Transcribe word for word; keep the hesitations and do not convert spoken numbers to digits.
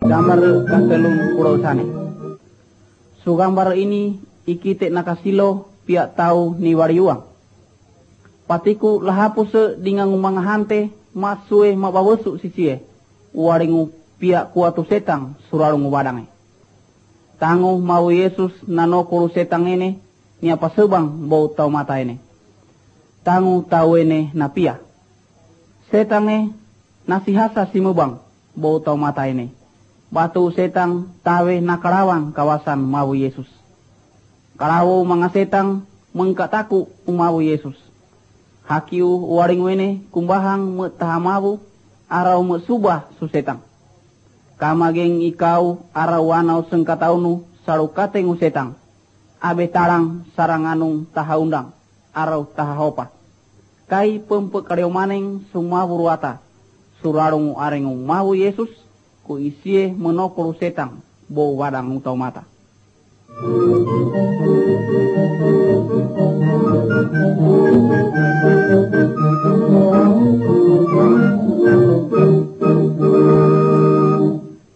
Gambar kastelun pulau sane. Su gambar ini ikite nakasilo pihak tau ni wariuang. Patiku lahapuse dengan umang hante masue mabawesu sisie. Waringu pihak kuatu setang surarungu wadange. Tangu mau Yesus nanokuru setang ini ni apa sebang bau tau mata ini. Tangu tau ini napia. Setange nasihasa simubang bau tau mata ini. Batu setang tawe nakarawang kawasan mau Yesus. Karawo mga setang mengkataku umawu Yesus. Hakiu waring wene kumbahang metahamawu arau mesubah su setang. Kamageng ikau arau wanau sengkataunu sarukateng setang. Abe tarang saranganung tahaundang arau tahahopa. Kai pempekariau maneng sumawu ruata. Surarung arengung mawu Yesus ku isie menokuru setang bo wadang utau mata.